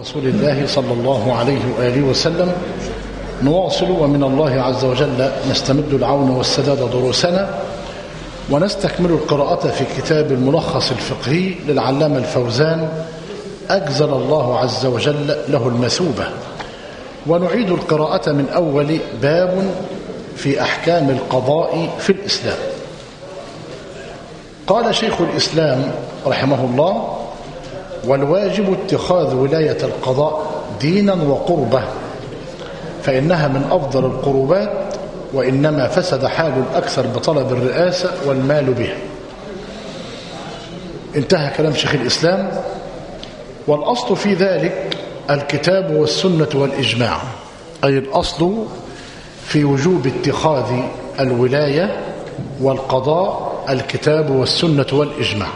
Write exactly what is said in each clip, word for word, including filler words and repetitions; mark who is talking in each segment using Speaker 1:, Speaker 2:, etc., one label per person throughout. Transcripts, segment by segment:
Speaker 1: رسول الله صلى الله عليه وآله وسلم. نواصل ومن الله عز وجل نستمد العون والسداد دروسنا، ونستكمل القراءة في كتاب الملخص الفقهي للعلامة الفوزان أجزل الله عز وجل له المثوبة، ونعيد القراءة من أول باب في أحكام القضاء في الإسلام. قال شيخ الإسلام رحمه الله: والواجب اتخاذ ولاية القضاء دينا وقربة، فإنها من أفضل القربات، وإنما فسد حال الأكثر بطلب الرئاسة والمال بها. انتهى كلام شيخ الإسلام. والأصل في ذلك الكتاب والسنة والإجماع، أي الأصل في وجوب اتخاذ الولاية والقضاء الكتاب والسنة والإجماع.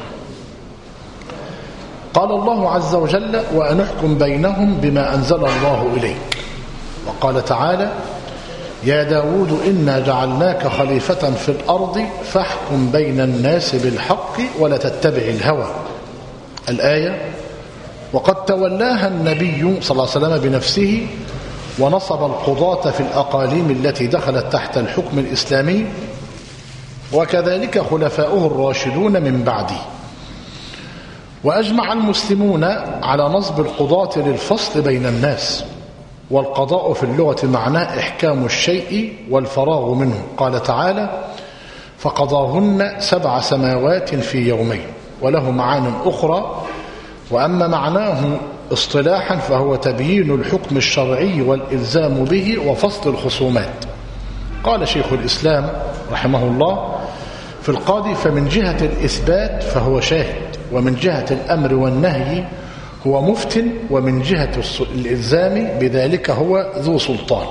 Speaker 1: قال الله عز وجل: وأنحكم بينهم بما أنزل الله إليك. وقال تعالى: يا داود إنا جعلناك خليفة في الأرض فاحكم بين الناس بالحق ولا تتبع الهوى. الآية. وقد تولاها النبي صلى الله عليه وسلم بنفسه، ونصب القضاة في الأقاليم التي دخلت تحت الحكم الإسلامي، وكذلك خلفاؤه الراشدون من بعده. وأجمع المسلمون على نصب القضاة للفصل بين الناس، والقضاء في اللغة معناه إحكام الشيء والفراغ منه. قال تعالى: فقضاهن سبع سماوات في يومين، وله معان أخرى. وأما معناه اصطلاحا فهو تبيين الحكم الشرعي والإلزام به وفصل الخصومات. قال شيخ الإسلام رحمه الله: في القاضي فمن جهة الإثبات فهو شاهد، ومن جهة الأمر والنهي هو مفت، ومن جهة الإلزام بذلك هو ذو سلطان.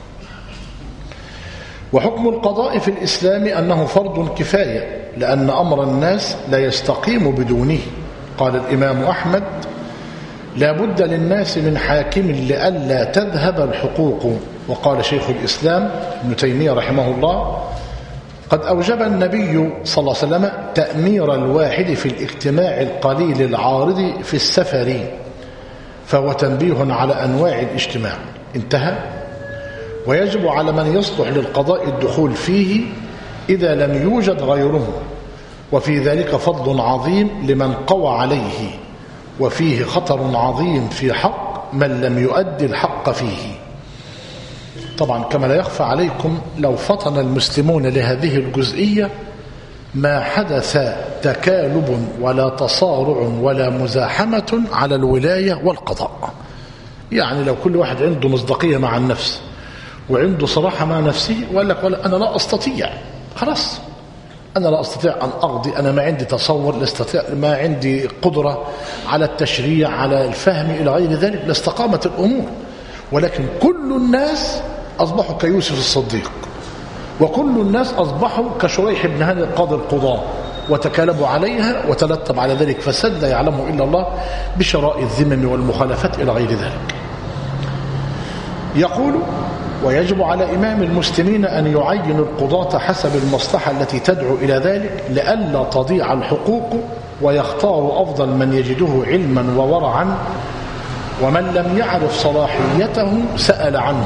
Speaker 1: وحكم القضاء في الإسلام أنه فرض كفاية، لأن أمر الناس لا يستقيم بدونه. قال الإمام أحمد: لا بد للناس من حاكم لئلا تذهب الحقوق. وقال شيخ الإسلام ابن تيمية رحمه الله: قد أوجب النبي صلى الله عليه وسلم تأمير الواحد في الاجتماع القليل العارض في السفر، فهو تنبيه على أنواع الاجتماع. انتهى. ويجب على من يصلح للقضاء الدخول فيه إذا لم يوجد غيره، وفي ذلك فضل عظيم لمن قوى عليه، وفيه خطر عظيم في حق من لم يؤدي الحق فيه. طبعا كما لا يخفى عليكم، لو فطن المسلمون لهذه الجزئية ما حدث تكالب ولا تصارع ولا مزاحمة على الولاية والقضاء. يعني لو كل واحد عنده مصداقية مع النفس وعنده صراحة مع نفسه وقال لك: ولا أنا لا أستطيع، خلاص أنا لا أستطيع أن أقضي، أنا ما عندي تصور، لا أستطيع، ما عندي قدرة على التشريع، على الفهم إلى غير ذلك، لاستقامت الأمور. ولكن كل الناس أصبحوا كيوسف الصديق، وكل الناس أصبحوا كشريح بن هاني قاضي القضاة، وتكالبوا عليها، وترتب على ذلك فساد لا يعلمه إلا الله بشراء الذمم والمخالفات إلى غير ذلك. يقول: ويجب على إمام المسلمين أن يعين القضاة حسب المصلحة التي تدعو إلى ذلك، لئلا تضيع الحقوق، ويختار أفضل من يجده علما وورعا، ومن لم يعرف صلاحيته سأل عنه.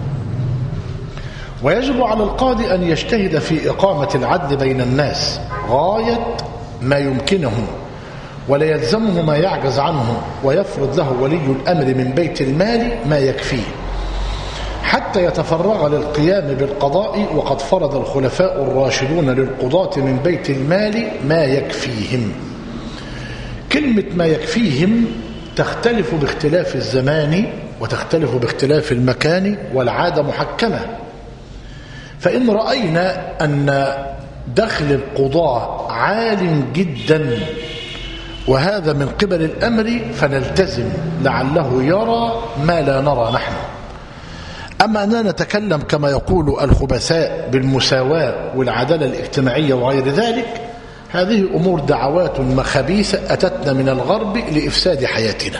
Speaker 1: ويجب على القاضي أن يجتهد في إقامة العدل بين الناس غاية ما يمكنه، ولا يلزمه ما يعجز عنه، ويفرض له ولي الأمر من بيت المال ما يكفيه حتى يتفرغ للقيام بالقضاء. وقد فرض الخلفاء الراشدون للقضاة من بيت المال ما يكفيهم. كلمة ما يكفيهم تختلف باختلاف الزمان، وتختلف باختلاف المكان، والعادة محكمة. فإن رأينا أن دخل القضاء عال جدا، وهذا من قبل الأمر، فنلتزم لعله يرى ما لا نرى نحن. أما أننا نتكلم كما يقول الخبثاء بالمساواة والعدالة الاجتماعية وغير ذلك، هذه أمور دعوات مخبيثة أتتنا من الغرب لإفساد حياتنا.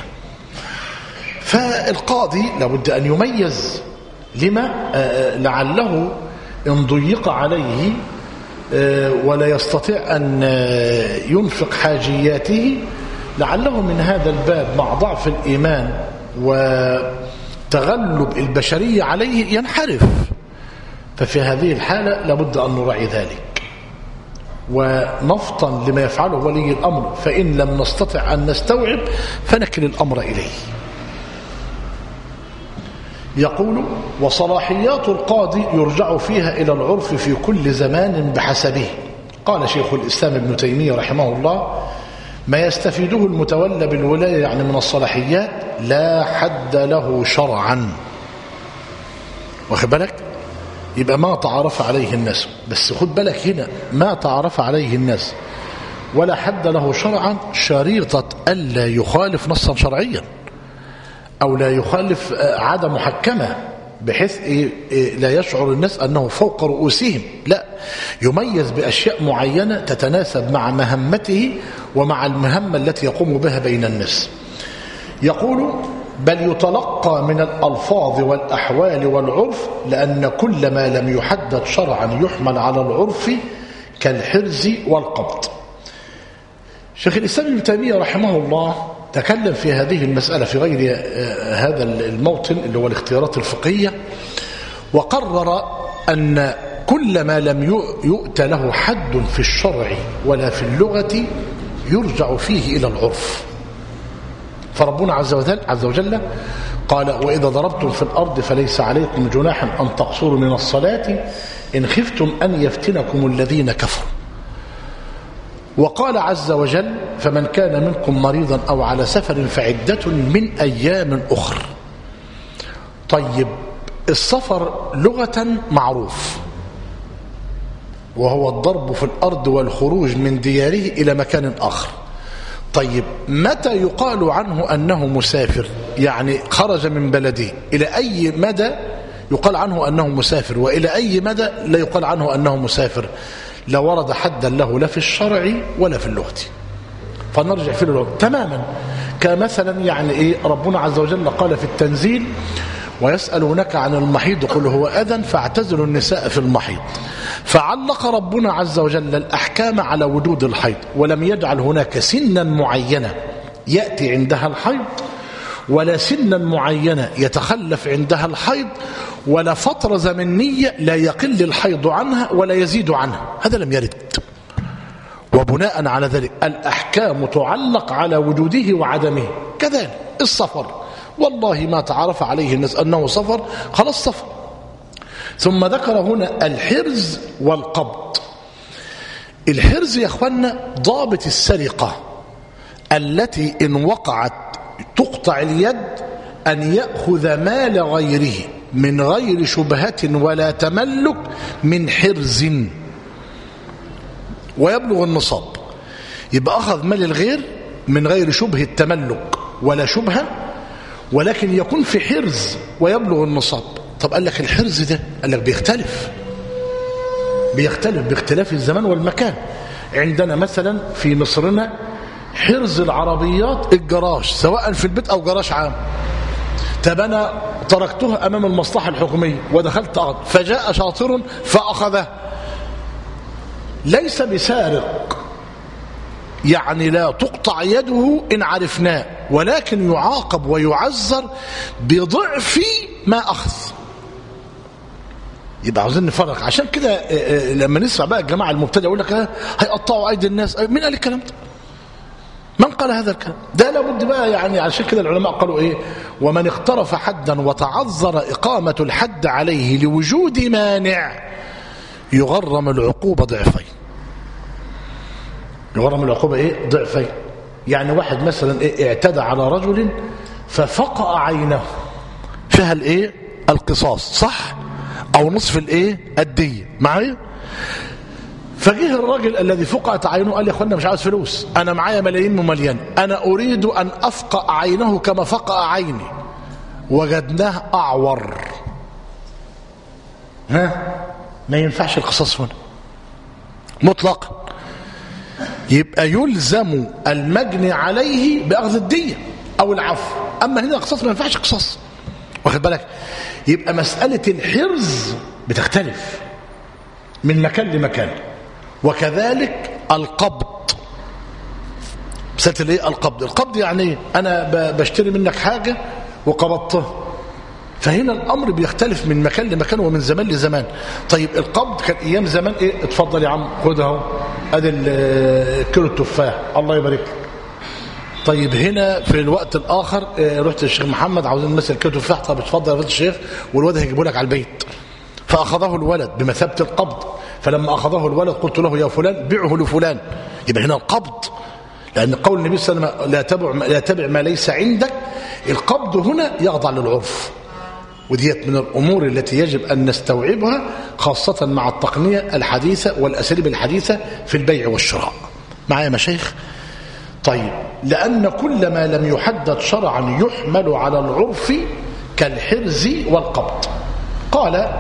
Speaker 1: فالقاضي لابد أن يميز لما لعله إن ضيق عليه ولا يستطيع أن ينفق حاجياته، لعله من هذا الباب مع ضعف الإيمان وتغلب البشرية عليه ينحرف. ففي هذه الحالة لابد أن نراعي ذلك ونفطن لما يفعله ولي الأمر، فإن لم نستطع أن نستوعب فنكل الأمر إليه. يقول: وصلاحيات القاضي يرجع فيها إلى العرف في كل زمان بحسبه. قال شيخ الإسلام ابن تيمية رحمه الله: ما يستفيده المتولى بالولاية يعني من الصلاحيات لا حد له شرعا. واخد بالك؟ يبقى ما تعرف عليه الناس، بس خد بالك هنا ما تعرف عليه الناس ولا حد له شرعا شريطة ألا يخالف نصا شرعيا أو لا يخالف عادة محكمة بحيث لا يشعر الناس أنه فوق رؤوسهم، لا، يميز بأشياء معينة تتناسب مع مهمته ومع المهمة التي يقوم بها بين الناس. يقول: بل يتلقى من الألفاظ والأحوال والعرف، لأن كل ما لم يحدد شرعا يحمل على العرف كالحرز والقبض. شيخ الإسلام ابن تيمية رحمه الله تكلم في هذه المسألة في غير هذا الموطن اللي هو الاختيارات الفقهية، وقرر أن كل ما لم يؤت له حد في الشرع ولا في اللغة يرجع فيه إلى العرف. فربنا عز وجل, عز وجل قال: وإذا ضربتم في الأرض فليس عليكم جناح أن تقصروا من الصلاة إن خفتم أن يفتنكم الذين كفروا. وقال عز وجل: فمن كان منكم مريضا أو على سفر فعدة من أيام أخر. طيب، السفر لغة معروف وهو الضرب في الأرض والخروج من دياره إلى مكان آخر. طيب، متى يقال عنه أنه مسافر؟ يعني خرج من بلده، إلى أي مدى يقال عنه أنه مسافر وإلى أي مدى لا يقال عنه أنه مسافر؟ لا ورد حدا له لا في الشرع ولا في اللغة، فنرجع في اللغة تماما. كمثلا يعني إيه ربنا عز وجل قال في التنزيل: ويسألونك عن المحيض قل هو أذى فاعتزلوا النساء في المحيض. فعلق ربنا عز وجل الأحكام على وجود الحيض، ولم يجعل هناك سنا معينة يأتي عندها الحيض، ولا سنا معينة يتخلف عندها الحيض، ولا فترة زمنية لا يقل الحيض عنها ولا يزيد عنها، هذا لم يرد. وبناء على ذلك الأحكام تعلق على وجوده وعدمه. كذلك السفر، والله ما تعرف عليه الناس أنه سفر، خلاص سفر. ثم ذكر هنا الحرز والقبض. الحرز يا أخوانا ضابط السرقة التي إن وقعت تقطع اليد، أن يأخذ مال غيره من غير شبهة ولا تملك من حرز ويبلغ النصاب. يبقى أخذ مال الغير من غير شبه التملك ولا شبهة، ولكن يكون في حرز ويبلغ النصاب. طب قال لك الحرز ده قال لك بيختلف بيختلف باختلاف الزمان والمكان. عندنا مثلا في مصرنا حرز العربيات الجراج، سواء في البيت أو جراج عام. طب أنا تركتها أمام المصلحة الحكومية ودخلت أرض فجاء شاطر فأخذه، ليس بسارق، يعني لا تقطع يده إن عرفناه، ولكن يعاقب ويعذر بضعف ما أخذ. يبقى عاوزين نفرق. عشان كده لما نسمع بقى الجماعة المبتدئ يقول لك هيقطعوا أيدي الناس، مين قال الكلام ده؟ من قال هذا الكلام؟ ده لابد بقى، يعني عشان كده العلماء قالوا إيه: ومن اقترف حدا وتعذر إقامة الحد عليه لوجود مانع يغرم العقوبة ضعفين. يغرم العقوبة إيه؟ ضعفين. يعني واحد مثلا إيه اعتدى على رجل ففقأ عينه، فيها الإيه؟ القصاص، صح؟ أو نصف الإيه؟ الدية. معايا؟ فجه الراجل الذي فقأت عينه قال: يا أخوانا مش عاوز فلوس، أنا معايا ملايين ممليان، أنا أريد أن أفقأ عينه كما فقأ عيني. وجدناه أعور. ها؟ ما ينفعش القصاص هنا مطلقا. يبقى يلزم المجني عليه بأخذ الدية أو العفو. أما هنا القصاص ما ينفعش قصاص. واخد بالك؟ يبقى مسألة الحرز بتختلف من مكان لمكان. وكذلك القبض. مسألة الايه؟ القبض. القبض يعني انا بشتري منك حاجة وقبضته. فهنا الأمر بيختلف من مكان لمكان ومن زمان لزمان. طيب القبض كان أيام زمان إيه؟ اتفضل يا عم خد اهو أدي كيلو التفاح الله يبارك لك. طيب هنا في الوقت الآخر اه رحت للشيخ محمد عاوزين نمثل كيلو تفاح. طب اتفضل يا فضل الشيخ والولد هيجيبه لك على البيت. فأخذه الولد بمثابة القبض. فلما أخذه الولد قلت له يا فلان بيعه لفلان. يبقى هنا القبض، لأن قول النبي صلى الله عليه وسلم لا تبع لا تبع ما ليس عندك. القبض هنا يخضع للعرف، وديت من الأمور التي يجب أن نستوعبها خاصة مع التقنية الحديثة والأساليب الحديثة في البيع والشراء. معايا مشايخ؟ طيب لأن كل ما لم يحدد شرعا يحمل على العرف كالحرز والقبض. قال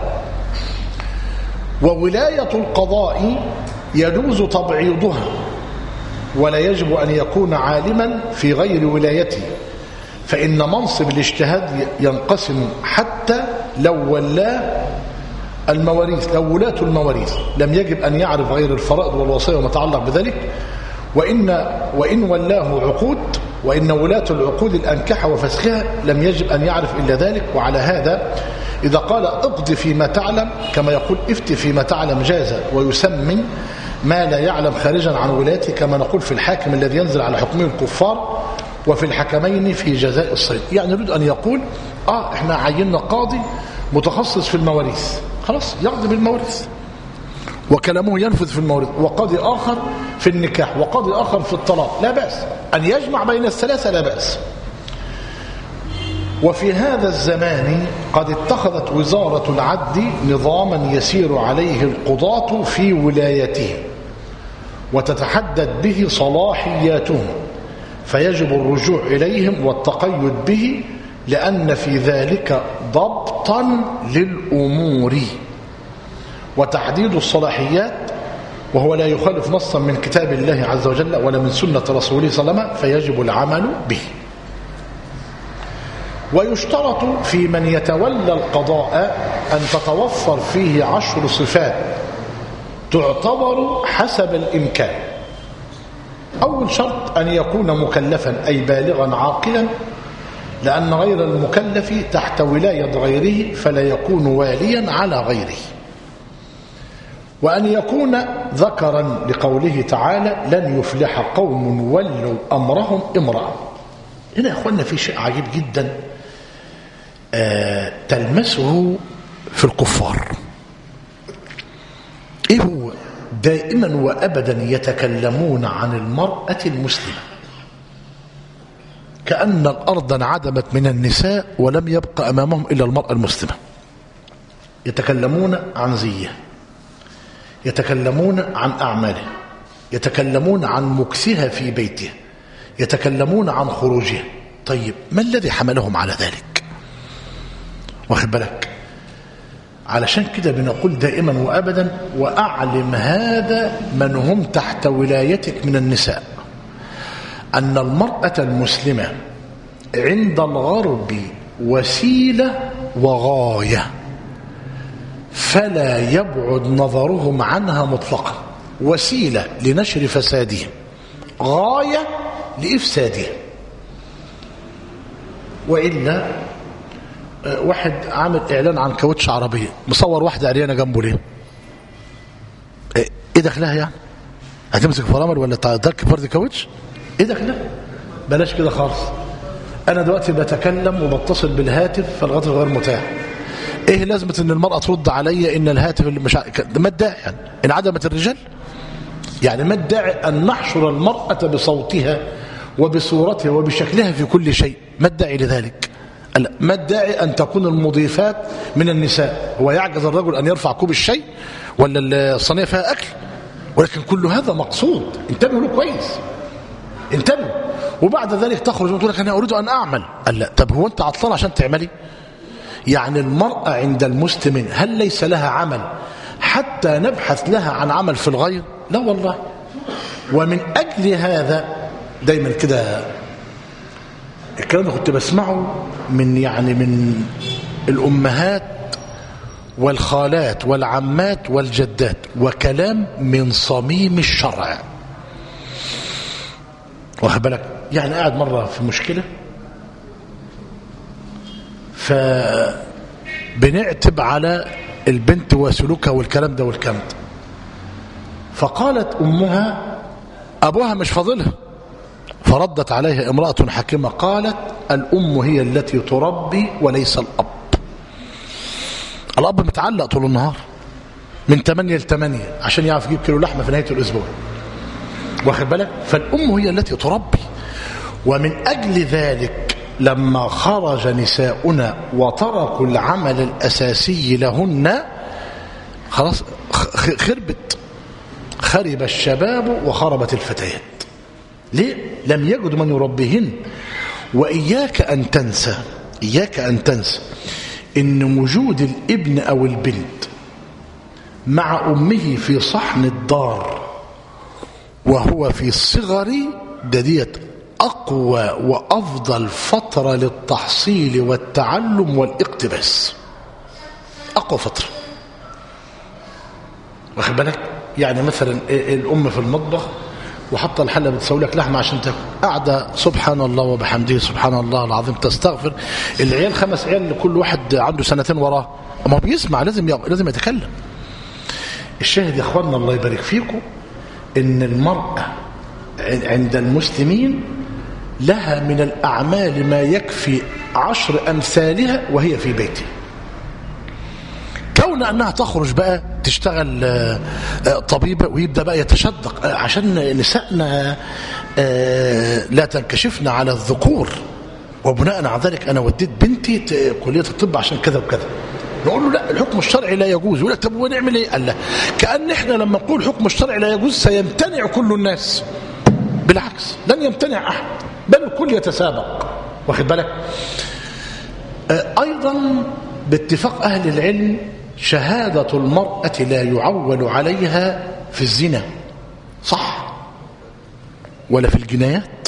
Speaker 1: وولاية القضاء يجوز تبعيضها ولا يجب أن يكون عالما في غير ولايته، فإن منصب الاجتهاد ينقسم حتى لو ولاه المواريث لو ولاة المواريث لم يجب أن يعرف غير الفرائض والوصايا وما يتعلق بذلك، وإن, وإن ولاه عقود وإن ولاة العقود الأنكحة وفسخها لم يجب أن يعرف إلا ذلك. وعلى هذا إذا قال اقض فيما تعلم كما يقول افتي فيما تعلم جاز، ويسمن ما لا يعلم خارجا عن ولايته كما نقول في الحاكم الذي ينزل على حكمه الكفار وفي الحكمين في جزاء الصيد. يعني يريد أن يقول آه احنا عيننا قاضي متخصص في المواريث، خلاص يقضي بالمواريث وكلامه ينفذ في المواريث، وقاضي آخر في النكاح وقاضي آخر في الطلاق، لا بأس أن يجمع بين الثلاثة، لا بأس. وفي هذا الزمان قد اتخذت وزارة العدل نظاما يسير عليه القضاة في ولايته وتتحدد به صلاحياتهم، فيجب الرجوع إليهم والتقيد به لأن في ذلك ضبطا للأمور وتحديد الصلاحيات، وهو لا يخالف نصا من كتاب الله عز وجل ولا من سنة رسوله صلى الله عليه وسلم، فيجب العمل به. ويشترط في من يتولى القضاء أن تتوفر فيه عشر صفات تعتبر حسب الإمكان. أول شرط أن يكون مكلفا أي بالغا عاقلا، لأن غير المكلف تحت ولاية غيره فلا يكون واليا على غيره. وأن يكون ذكرا لقوله تعالى لن يفلح قوم ولوا أمرهم امرأة. هنا يا أخوانا في شيء عجيب جدا آه تلمسه في الكفار. إيه هو؟ دائما وأبدا يتكلمون عن المرأة المسلمة كأن الأرض انعدمت من النساء ولم يبقى أمامهم إلا المرأة المسلمة. يتكلمون عن زيه، يتكلمون عن أعماله، يتكلمون عن مكسها في بيته، يتكلمون عن خروجها. طيب ما الذي حملهم على ذلك؟ واخد بالك؟ علشان كده بنقول دائما وأبدا وأعلم هذا من هم تحت ولايتك من النساء أن المرأة المسلمة عند الغرب وسيلة وغاية، فلا يبعد نظرهم عنها مطلقا. وسيلة لنشر فسادهم، غاية لإفسادهم. وإلا واحد عامل إعلان عن كاوتش عربية مصور واحدة عريانة جنبه ليه؟ إيه دخلها يعني؟ هتمسك فرامل ولا تركب فرد كاوتش؟ إيه دخلها؟ بلاش كده خالص. أنا دلوقتي بتكلم وبتصل بالهاتف فالغطر غير متاح. ايه لازمه ان المراه ترد علي ان الهاتف اللي مش ما الداعي يعني ان عدمت الرجال؟ يعني ما الداعي ان نحشر المراه بصوتها وبصورتها وبشكلها في كل شيء؟ ما الداعي لذلك؟ ما الداعي ان تكون المضيفات من النساء؟ هو يعجز الرجل ان يرفع كوب الشيء ولا الصينيه فيها اكل؟ ولكن كل هذا مقصود. انتبهوا له كويس، انتبهوا. وبعد ذلك تخرج وتقول لك انا اريد ان اعمل. قال لا، طب هو انت عطلان عشان تعملي؟ يعني المرأة عند المسلمين هل ليس لها عمل حتى نبحث لها عن عمل في الغير؟ لا والله. ومن أجل هذا دايما كده الكلام ده كنت بسمعه من يعني من الأمهات والخالات والعمات والجدات، وكلام من صميم الشرع. واخد بالك؟ يعني قاعد مرة في مشكلة فبنعتب على البنت وسلوكها والكلام ده والكلام ده. فقالت أمها أبوها مش فاضلها، فردت عليها امرأة حكيمة قالت الأم هي التي تربي وليس الأب. الأب متعلق طول النهار من ثمانية لثمانية عشان يعرف يجيب كيلو لحمة في نهاية الأسبوع، واخد بالك؟ فالأم هي التي تربي. ومن أجل ذلك لما خرج نساؤنا وتركوا العمل الأساسي لهن خلاص خربت، خرب الشباب وخربت الفتيات. ليه؟ لم يجد من يربيهن. وإياك أن تنسى إياك أن تنسى إن وجود الابن أو البنت مع أمه في صحن الدار وهو في الصغر ديت أقوى وأفضل فترة للتحصيل والتعلم والاقتباس، أقوى فترة، واخد بالك؟ يعني مثلا الأم في المطبخ وحط الحلة بتسوي لك لحمة عشان تاكل، قاعدة سبحان الله وبحمده سبحان الله العظيم تستغفر. العيال خمس عيال كل واحد عنده سنتين وراه، ما بيسمع، لازم لازم يتكلم. الشاهد يا اخواننا الله يبارك فيكم ان المرأة عند المسلمين لها من الأعمال ما يكفي عشر أمثالها وهي في بيتها. كون أنها تخرج بقى تشتغل طبيبة ويبدأ بقى يتشدق عشان نسائنا لا تنكشفن على الذكور، وبناء على ذلك أنا وديت بنتي كلية الطب عشان كذا وكذا، نقول له لا الحكم الشرعي لا يجوز. يقول لك طب ونعمل ايه؟ قال لا، كأن احنا لما نقول الحكم الشرعي لا يجوز سيمتنع كل الناس، بالعكس لن يمتنع أحد بل الكل يتسابق، واخد بالك؟ أيضا باتفاق أهل العلم شهادة المرأة لا يعول عليها في الزنا، صح ولا في الجنايات؟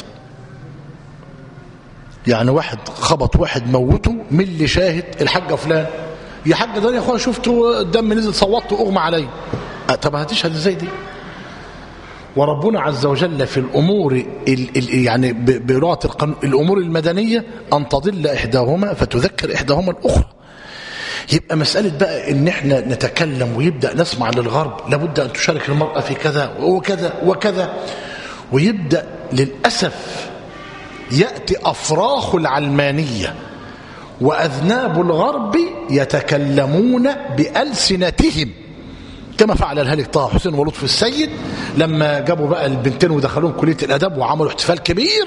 Speaker 1: يعني واحد خبط واحد موته، من اللي شاهد؟ الحاجة فلان. يا حاجة ده يا اخويا شفته الدم نزل صوتته اغمى علي. طب هتشهد ازاي دي؟ وربنا عز وجل في الأمور ال ال يعني بلغة القانون الأمور المدنية أن تضل إحداهما فتذكر إحداهما الأخرى. يبقى مسألة بقى إن احنا نتكلم ويبدأ نسمع للغرب لابد أن تشارك المرأة في كذا وكذا وكذا، ويبدأ للأسف يأتي أفراخ العلمانية وأذناب الغرب يتكلمون بألسنتهم كما فعل الهالك طه حسين ولطفي السيد لما جابوا بقى البنتين ودخلوهم كلية الأدب وعملوا احتفال كبير.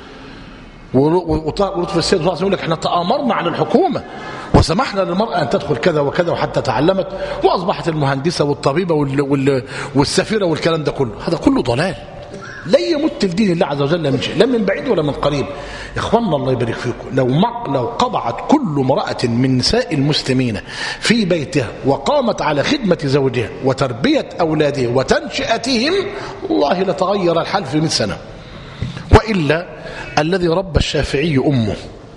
Speaker 1: ولطفي السيد يقول لك احنا تآمرنا على الحكومة وسمحنا للمرأة أن تدخل كذا وكذا وحتى تعلمت وأصبحت المهندسة والطبيبة والسفيرة والكلام ده كله. هذا كله ضلال لا يمت الدين الله عز وجل من شيء، لا من بعيد ولا من قريب. يا اخواننا الله يبارك فيكم، لو لو قضعت كل امرأة من نساء المسلمين في بيتها وقامت على خدمة زوجها وتربية أولادها وتنشئتهم والله لتغير الحال في مئة سنة. وإلا الذي ربى الشافعي أمه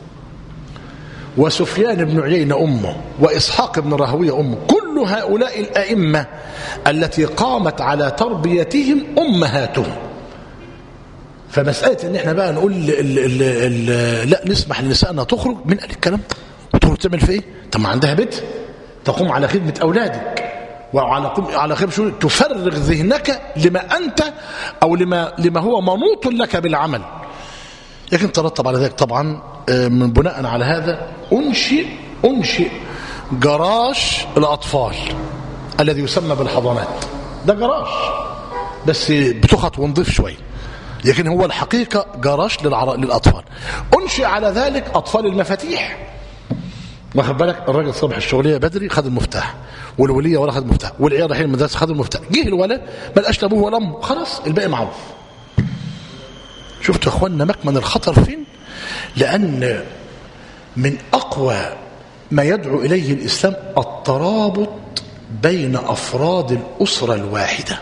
Speaker 1: وسفيان بن عيينة أمه وإسحاق بن راهويه أمه، كل هؤلاء الأئمة التي قامت على تربيتهم أمهاتهم. فمسألة ان احنا بقى نقول ال ال ال لا نسمح لنسائنا تخرج، من قال الكلام ده؟ وتخرج تعمل في ايه؟ طب ما عندها بيت تقوم على خدمة اولادك وعلى على خدمة تفرغ ذهنك لما انت او لما لما هو منوط لك بالعمل. لكن ترتب على ذلك طبعا من بناء على هذا انشئ انشئ جراج الاطفال الذي يسمى بالحضانات. ده جراج بس بتخط ونضيف شويه، لكن هو الحقيقة جراج للأطفال. أنشئ على ذلك أطفال المفاتيح، واخد بالك؟ الراجل صبح الشغلية بدري خد المفتاح، والولية ولا خد المفتاح، والعيال رايحين المدرسة خد المفتاح، جه الولد ما لقاش لا ابوه ولا امه، خلاص الباقي معروف. شفتوا يا اخوانا مكمن الخطر فين؟ لأن من أقوى ما يدعو إليه الإسلام الترابط بين أفراد الأسرة الواحدة.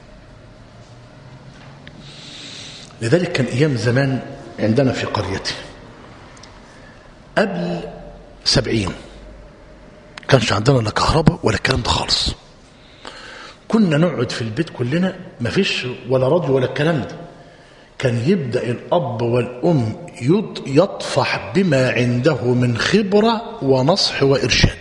Speaker 1: لذلك كان أيام زمان عندنا في قريتي قبل سبعين كانش عندنا لا كهرباء ولا الكلام ده خالص. كنا نقعد في البيت كلنا، ما فيش ولا راديو ولا الكلام ده، كان يبدأ الأب والأم يطفح بما عنده من خبرة ونصح وإرشاد.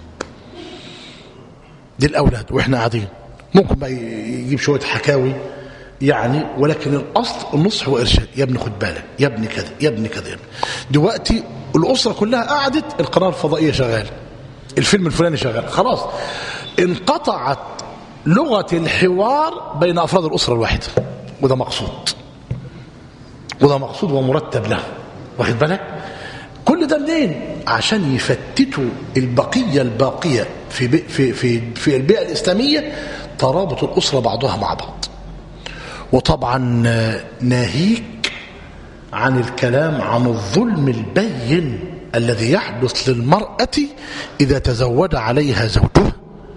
Speaker 1: دي الأولاد وإحنا قاعدين ممكن بقى يجيب شوية حكاوي يعني، ولكن الأصل النصح وإرشاد. يا ابني خد بالك، يا ابني كذا، يا ابني كذا، يا ابني. دلوقتي الأسرة كلها قعدت، القناة الفضائية شغالة، الفيلم الفلاني شغال، خلاص انقطعت لغة الحوار بين أفراد الأسرة الواحدة. وده مقصود، وده مقصود ومرتب له، واخد بالك؟ كل ده منين؟ عشان يفتتوا البقية الباقية في بي في في في البيئة الإسلامية، ترابط الأسرة بعضها مع بعض. وطبعا ناهيك عن الكلام عن الظلم البين الذي يحدث للمرأة إذا تزوج عليها زوجها.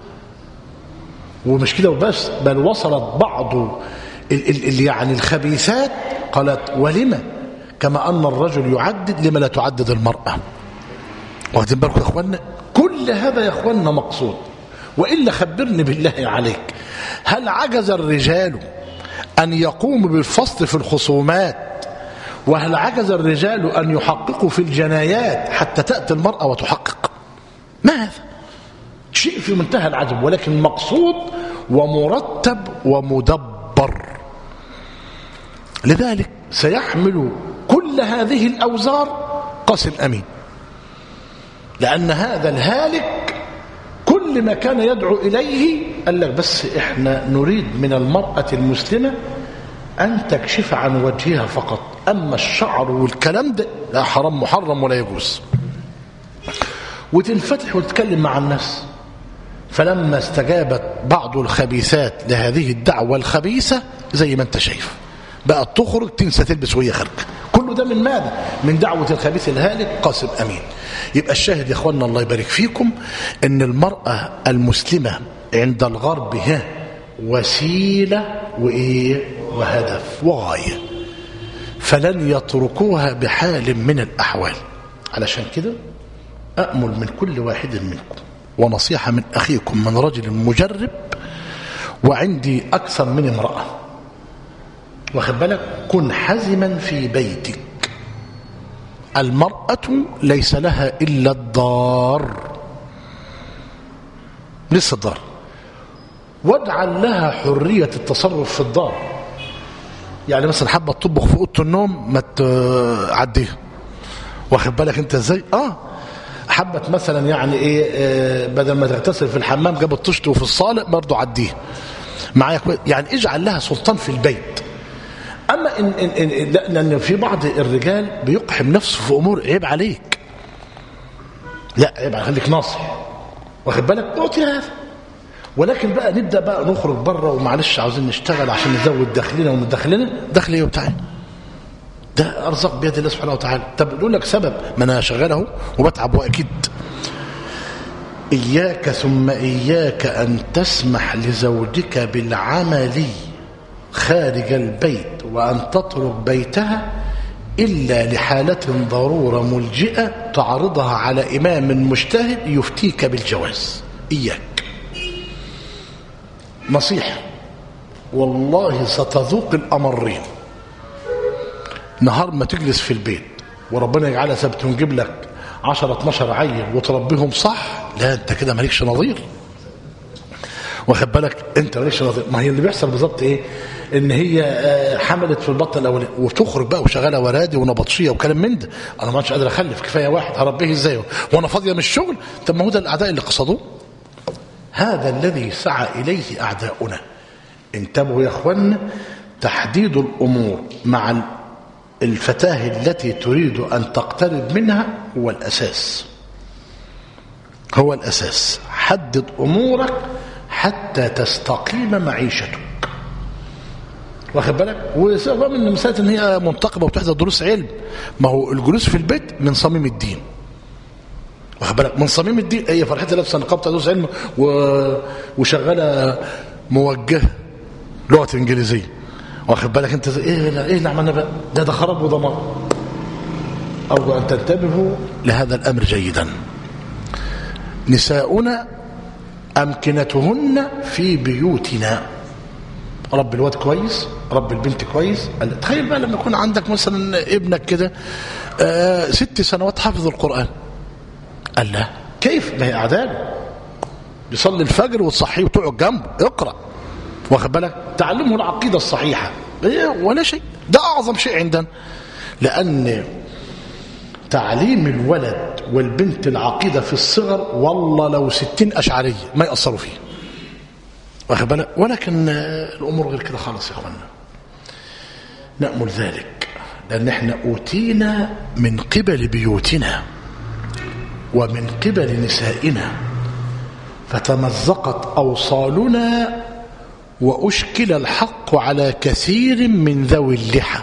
Speaker 1: ومش كده وبس، بل وصلت بعض ال ال يعني الخبيثات قالت ولما كما أن الرجل يعدد لما لا تعدد المرأة. واخدين بالكم يا اخوانا؟ كل هذا يا اخوانا مقصود. وإلا خبرني بالله عليك، هل عجز الرجال أن يقوموا بالفصل في الخصومات، وهل عجز الرجال أن يحققوا في الجنايات حتى تأتي المرأة وتحقق؟ ما هذا؟ شيء في منتهى العجب، ولكن مقصود ومرتب ومدبر. لذلك سيحمل كل هذه الأوزار قاسم أمين، لأن هذا الهالك كل ما كان يدعو إليه قال لك بس إحنا نريد من المرأة المسلمة أن تكشف عن وجهها فقط، أما الشعر والكلام ده لا، حرام محرم ولا يجوز. وتنفتح وتتكلم مع الناس. فلما استجابت بعض الخبيثات لهذه الدعوة الخبيثة زي ما انت شايف بقت تخرج تنسى تلبس وهي خارجه. كله ده من ماذا؟ من دعوة الخبيث الهالك قاسم أمين. يبقى الشاهد يا اخوانا الله يبارك فيكم ان المرأة المسلمة عند الغرب ها وسيلة وإيه وهدف وغاية، فلن يتركوها بحال من الأحوال. علشان كده أأمل من كل واحد منكم، ونصيحة من أخيكم من رجل مجرب وعندي أكثر من امرأة، واخد بالك، كن حزما في بيتك. المرأة ليس لها إلا الدار، لسه الدار، واجعل لها حرية التصرف في الدار. يعني مثلا حابة تطبخ في أوضة النوم ما تعديها، واخد بالك انت ازاي؟ اه حبت مثلا يعني ايه آه بدل ما تغتسل في الحمام جابت تشطو في الصالة برضه عديها معايا، يعني اجعل لها سلطان في البيت. اما إن إن إن لان في بعض الرجال بيقحم نفسه في امور عيب عليك، لا عيب عليك، خليك ناصح، واخد بالك، اعطي هذا. ولكن بقى نبدا بقى نخرج بره ومعلش عاوزين نشتغل عشان نزود دخلنا ومن دخلنا دخل ايه بتاعي ده ارزاق بيد الله سبحانه وتعالى. طب يقول لك سبب، ما انا شغال اهو وبتعب واكيد. اياك ثم اياك ان تسمح لزوجك بالعمل خارج البيت وان تترك بيتها الا لحالة ضرورة ملجئة تعرضها على امام مجتهد يفتيك بالجواز. اياك، نصيحة والله ستذوق الامرين. نهار ما تجلس في البيت وربنا يجعلها ثابت ونجيب لك عشرة اتناشر عيل وتربيهم صح، لا انت كده مالكش نظير، واخد بالك، انت مالكش نظير. ما هي اللي بيحصل بالظبط ايه؟ ان هي حملت في البطن الاولاني وتخرج بقى وشغاله ورادي ونبطشيه وكلام من ده، انا ما عادش قادر اخلف، كفايه واحد هربيه ازاي وانا فاضيه من الشغل؟ طب ما هو ده الاعداء اللي قصدوه، هذا الذي سعى اليه اعداؤنا. انتبهوا يا اخوانا، تحديد الامور مع الفتاة التي تريد أن تقترب منها هو الأساس، هو الأساس. حدد أمورك حتى تستقيم معيشتك، واخد بالك. وسبب من مسألة إن هي منتقبة وتحضر دروس علم، ما هو الجلوس في البيت من صميم الدين، واخد بالك، من صميم الدين. هي فرحتها لابسة نقاب بتاع دروس علم وشغالة موجهة لغة إنجليزية، واخد بالك انت ايه ايه اللي عملنا بقى؟ ده ده خراب وضمان. ارجو ان تنتبهوا لهذا الامر جيدا. نساؤنا امكنتهن في بيوتنا، رب الواد كويس، رب البنت كويس. تخيل بقى لما يكون عندك مثلا ابنك كده آه ست سنوات حافظ القرآن، قال لا كيف؟ ما هي أعدال، بيصلي الفجر وتصحيه وتقعد جنبه اقرأ، واخد بالك، تعلمه العقيدة الصحيحة ولا شيء. ده أعظم شيء عندنا، لأن تعليم الولد والبنت العقيدة في الصغر والله لو ستين أشعرية ما يأثروا فيه، واخد بالك. ولكن الأمور غير كده خالص يا أخوانا. نأمل ذلك لأن احنا أوتينا من قبل بيوتنا ومن قبل نسائنا، فتمزقت أوصالنا وأشكل الحق على كثير من ذوي اللحى،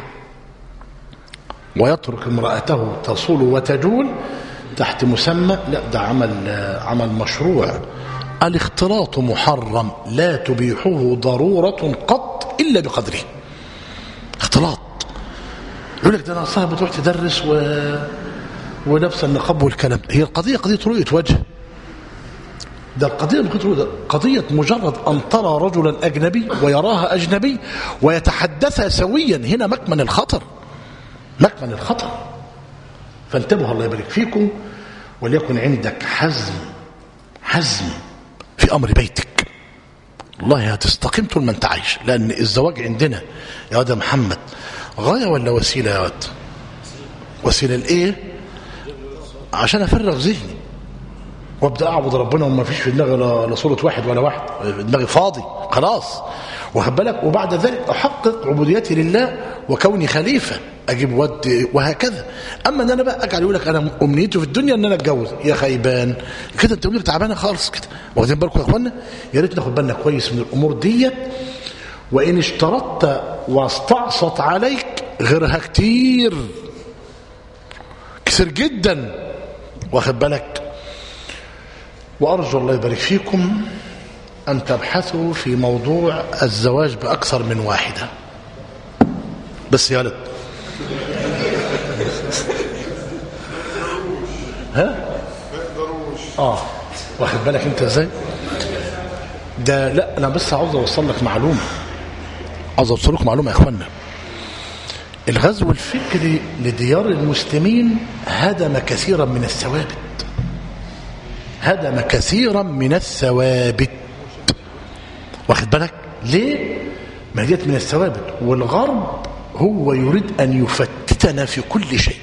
Speaker 1: ويترك امرأته تصول وتجول تحت مسمى لا ده عمل عمل مشروع. الاختلاط محرم لا تبيحه ضرورة قط إلا بقدره. اختلاط يقول لك ده أنا صاحب بتروح تدرس و... ولابسه النقاب والكلام. هي القضية قضية رؤية وجه، ده القضية قضية مجرد أن ترى رجلا أجنبي ويراها أجنبي ويتحدثا سويا، هنا مكمن الخطر، مكمن الخطر. فانتبهوا الله يبارك فيكم، وليكن عندك حزم حزم في أمر بيتك، والله هتستقيم طول ما انت عايش. لأن الزواج عندنا يا واد محمد غاية ولا وسيلة يا واد؟ وسيلة لإيه؟ عشان أفرغ ذهني وابدا اعبد ربنا وما فيش في دماغي لا صوره واحد ولا واحد، دماغي فاضي خلاص، واخد بالك. وبعد ذلك احقق عبوديتي لله وكوني خليفه، اجيب ود وهكذا. اما ان انا بقى اجعل يقول لك انا امنيتي في الدنيا ان انا اتجوز، يا خيبان كده، انت امنيتك تعبانه خالص كده. واخدين بالكم يا اخوانا؟ يا ريت ناخد بالنا كويس من الامور ديت. وان اشترطت واستعصت عليك غيرها كتير كتير جدا، واخد بالك. وأرجو الله يبارك فيكم أن تبحثوا في موضوع الزواج بأكثر من واحدة بس يا ولد. ها؟ آه واخد بالك أنت إزاي؟ ده لا أنا بس عاوز أوصل لك معلومة، عاوز أوصل لكم معلومة يا إخوانا. الغزو الفكري لديار المسلمين هدم كثيرا من الثوابت، هدم كثيرا من الثوابت، واخد بالك ليه؟ ما ديت من الثوابت. والغرب هو يريد أن يفتتنا في كل شيء،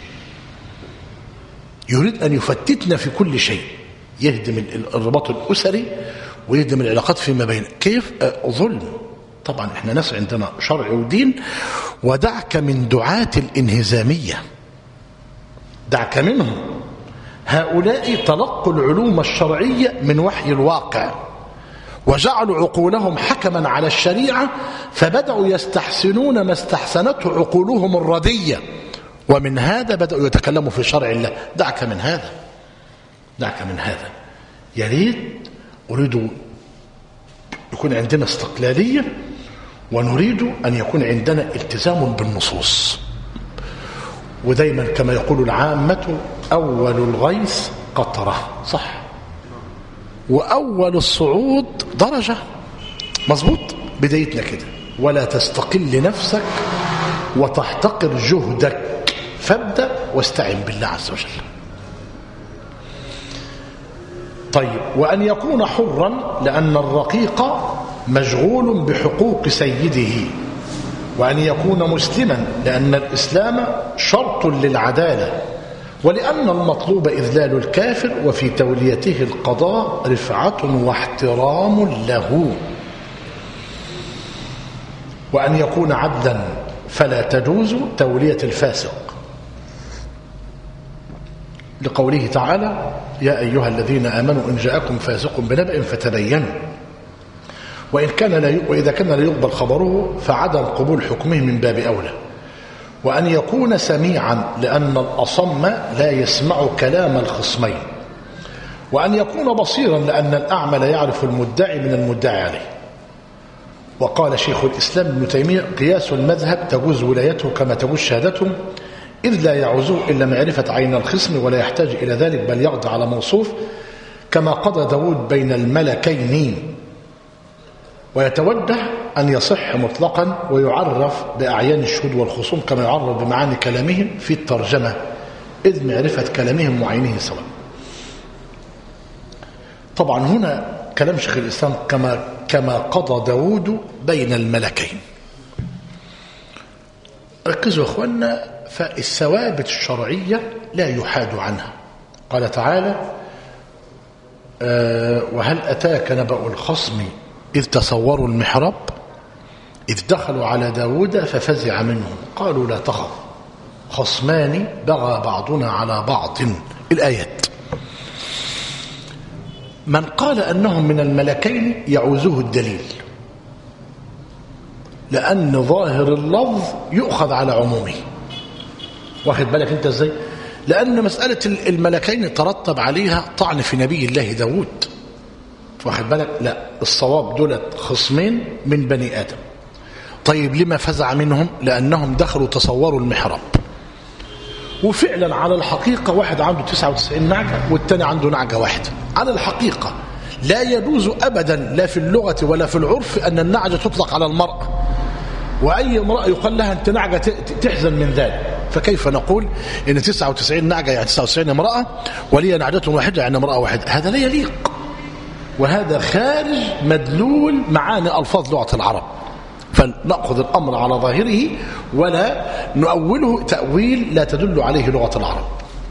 Speaker 1: يريد أن يفتتنا في كل شيء، يهدم الرباط الأسري ويهدم العلاقات فيما بين. كيف؟ ظلم. طبعا احنا ناس عندنا شرع ودين. ودعك من دعاة الانهزامية، دعك منهم. هؤلاء تلقوا العلوم الشرعية من وحي الواقع وجعلوا عقولهم حكما على الشريعة، فبدأوا يستحسنون ما استحسنته عقولهم الردية، ومن هذا بدأوا يتكلموا في شرع الله. دعك من هذا، دعك من هذا. يا ريت أريد يكون عندنا استقلالية، ونريد أن يكون عندنا التزام بالنصوص. ودايما كما يقول العامة أول الغيث قطرة، صح، وأول الصعود درجة، مظبوط. بدايتنا كده. ولا تستقل نفسك وتحتقر جهدك، فابدأ واستعن بالله عز وجل. طيب، وأن يكون حرا لأن الرقيق مشغول بحقوق سيده، وأن يكون مسلما لأن الإسلام شرط للعدالة، ولأن المطلوب إذلال الكافر وفي توليته القضاء رفعة واحترام له، وأن يكون عدلا فلا تجوز تولية الفاسق، لقوله تعالى يا أيها الذين آمنوا إن جاءكم فاسق بنبأ فتبينوا، وإن كان لا ي... وإذا كان لا يقبل خبره فعدم قبول حكمه من باب أولى. وأن يكون سميعا لأن الأصم لا يسمع كلام الخصمين، وأن يكون بصيرا لأن الأعمى لا يعرف المدعي من المدعي عليه. وقال شيخ الإسلام ابن تيمية قياس المذهب تجوز ولايته كما تجوز شهادته، إذ لا يعوزه إلا معرفة عين الخصم ولا يحتاج إلى ذلك، بل يقضي على موصوف كما قضى داود بين الملكين. ويتوجه أن يصح مطلقا ويعرف بأعيان الشهود والخصوم كما يعرف بمعاني كلامهم في الترجمة، إذ معرفة كلامهم وعينه سواء. طبعا هنا كلام شيخ الإسلام كما, كما قضى داود بين الملكين. ركزوا يا أخوانا، فالثوابت الشرعية لا يحاد عنها. قال تعالى: أه وهل أتاك نبأ الخصم إذ تصوروا المحراب إذ دخلوا على داود ففزع منهم قالوا لا تخف خصمان بغى بعضنا على بعض. الآيات. من قال أنهم من الملكين يعوزه الدليل، لأن ظاهر اللفظ يؤخذ على عمومه. واخد بالك انت ازاي؟ لأن مسألة الملكين ترتب عليها طعن في نبي الله داود. واخد بالك؟ لا، الصواب دولت خصمين من بني آدم. طيب لما فزع منهم؟ لأنهم دخلوا تصوروا المحراب، وفعلا على الحقيقة واحد عنده تسعة وتسعين نعجة والتاني عنده نعجة واحدة. على الحقيقة لا يجوز أبدا لا في اللغة ولا في العرف أن النعجة تطلق على المرأة، وأي امرأة يقال لها أنت نعجة تحزن من ذلك. فكيف نقول إن تسعة وتسعين نعجة يعني تسعة وتسعين امرأة ولي نعجة واحدة يعني امرأة واحدة؟ هذا لا يليق، وهذا خارج مدلول معاني ألفاظ لغة العرب. فنأخذ الأمر على ظاهره ولا نؤوله تأويل لا تدل عليه لغة العرب.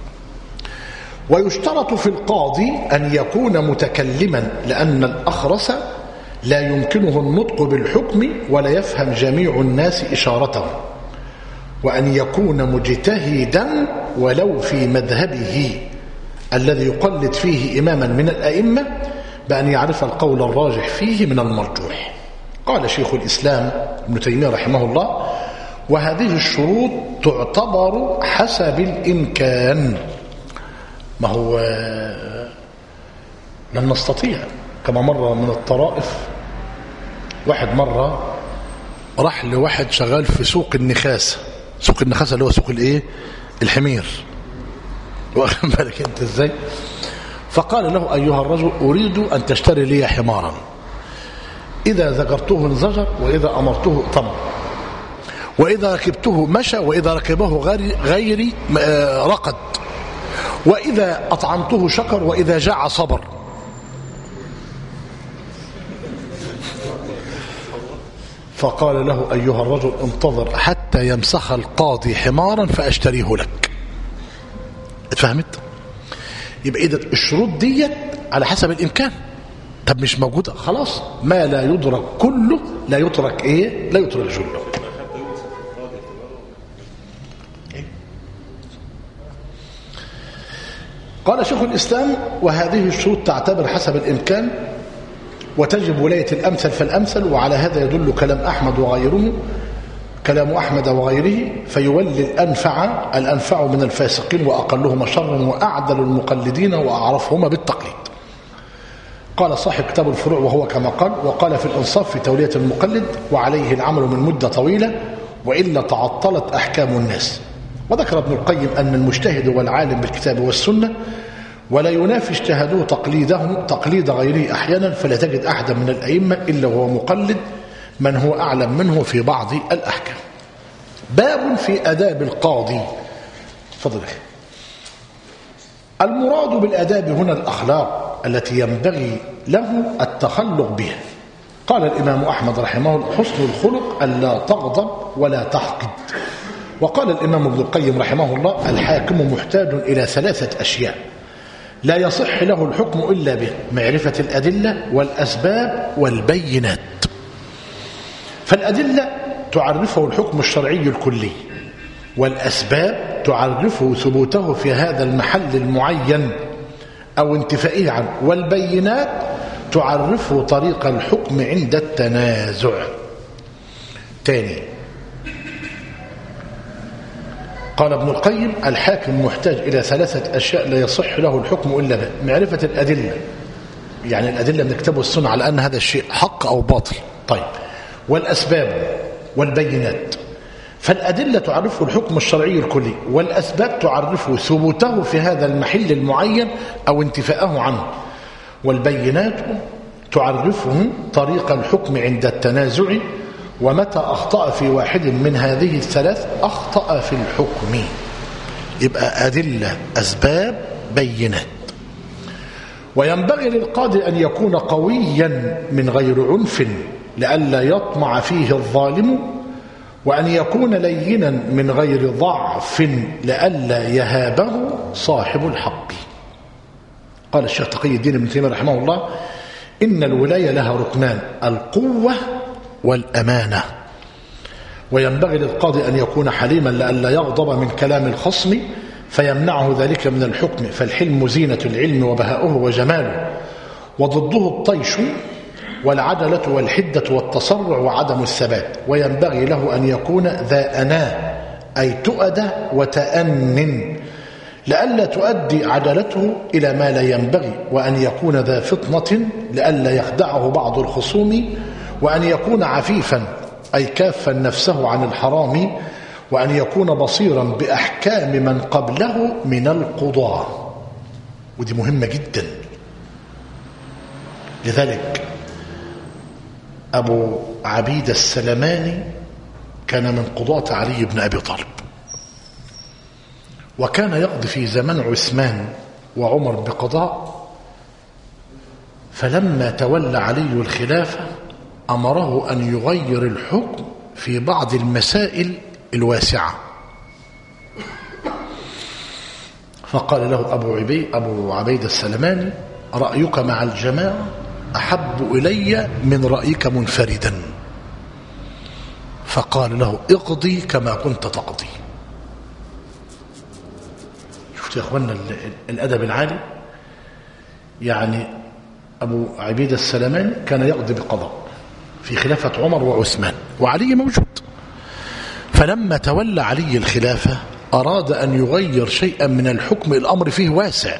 Speaker 1: ويشترط في القاضي أن يكون متكلما، لأن الأخرس لا يمكنه النطق بالحكم ولا يفهم جميع الناس إشارته، وأن يكون مجتهدا ولو في مذهبه الذي يقلد فيه إماما من الأئمة، بأن يعرف القول الراجح فيه من المرجوح. قال شيخ الإسلام ابن تيمية رحمه الله: وهذه الشروط تعتبر حسب الإمكان. ما هو لن نستطيع، كما مرة من الطرائف واحد مرة راح لواحد شغال في سوق النخاسة. سوق النخاسة اللي هو سوق الايه؟ الحمير. واخد بالك انت ازاي؟ فقال له: ايها الرجل اريد ان تشتري لي حمارا، اذا ذكرته انزجر واذا امرته طمر، واذا ركبته مشى واذا ركبه غيري, غيري رقد، واذا اطعمته شكر واذا جاع صبر. فقال له: أيها الرجل انتظر حتى يمسخ القاضي حمارا فأشتريه لك. اتفهمت؟ يبقى إذا الشروط ديت على حسب الإمكان. طب مش موجودة خلاص، ما لا يدرك كله لا يترك إيه؟ لا يترك جله. قال شيخ الإسلام: وهذه الشروط تعتبر حسب الإمكان وتجب ولاية الأمثل فالأمثل. وعلى هذا يدل كلام أحمد وغيره كلام أحمد وغيره، فيولي الأنفع الأنفع من الفاسقين وأقلهم شرا وأعدل المقلدين وأعرفهما بالتقليد. قال صاحب كتاب الفروع وهو كما قال، وقال في الإنصاف في تولية المقلد: وعليه العمل من مدة طويلة وإلا تعطلت أحكام الناس. وذكر ابن القيم أن المجتهد والعالم بالكتاب والسنة ولا ينافي اجتهاده تقليده تقليد غيره أحيانا، فلا تجد أحدا من الأئمة إلا وهو مقلد من هو أعلم منه في بعض الأحكام. باب في آداب القاضي. فضل. المراد بالآداب هنا الأخلاق التي ينبغي له التخلق بها. قال الإمام أحمد رحمه الله: حسن الخلق ألا تغضب ولا تحقد. وقال الإمام ابن القيم رحمه الله: الحاكم محتاج إلى ثلاثة أشياء لا يصح له الحكم إلا به: معرفة الأدلة والأسباب والبينات. فالأدلة تعرفه الحكم الشرعي الكلي، والأسباب تعرفه ثبوته في هذا المحل المعين أو انتفائه عنه، والبينات تعرفه طريق الحكم عند التنازع. تاني قال ابن القيم: الحاكم محتاج إلى ثلاثة أشياء لا يصح له الحكم إلا به: معرفة الأدلة، يعني الأدلة من الكتاب والسنة على أن هذا الشيء حق أو باطل. طيب، والأسباب والبينات. فالأدلة تعرفه الحكم الشرعي الكلي، والأسباب تعرفه ثبوته في هذا المحل المعين أو انتفاءه عنه، والبينات تعرفه طريق الحكم عند التنازع، ومتى أخطأ في واحد من هذه الثلاث أخطأ في الحكم. يبقى أدلة، أسباب، بينات. وينبغي للقاضي أن يكون قويا من غير عنف لئلا يطمع فيه الظالم، وأن يكون لينا من غير ضعف لئلا يهابه صاحب الحق. قال الشيخ تقي الدين ابن تيمية رحمه الله: إن الولاية لها ركنان: القوة والأمانة. وينبغي للقاضي أن يكون حليما لئلا يغضب من كلام الخصم فيمنعه ذلك من الحكم، فالحلم زينة العلم وبهاؤه وجماله، وضده الطيش والعدلة والحدة والتسرع وعدم الثبات. وينبغي له أن يكون ذا أناة، أي تؤدى وتأنن، لئلا تؤدي عدلته إلى ما لا ينبغي، وأن يكون ذا فطنة لئلا يخدعه بعض الخصوم، وأن يكون عفيفا أي كافا نفسه عن الحرام، وأن يكون بصيرا بأحكام من قبله من القضاة. ودي مهمة جدا. لذلك أبو عبيد السلماني كان من قضاة علي بن أبي طالب، وكان يقضي في زمن عثمان وعمر بقضاء، فلما تولى علي الخلافة أمره أن يغير الحكم في بعض المسائل الواسعة. فقال له أبو عبيد, أبو عبيد السلماني: رأيك مع الجماعة أحب إلي من رأيك منفردا. فقال له: اقضي كما كنت تقضي. شفت يا أخوانا الأدب العالي. يعني أبو عبيد السلماني كان يقضي بقضاء في خلافة عمر وعثمان وعلي موجود، فلما تولى علي الخلافة أراد أن يغير شيئا من الحكم، الأمر فيه واسع.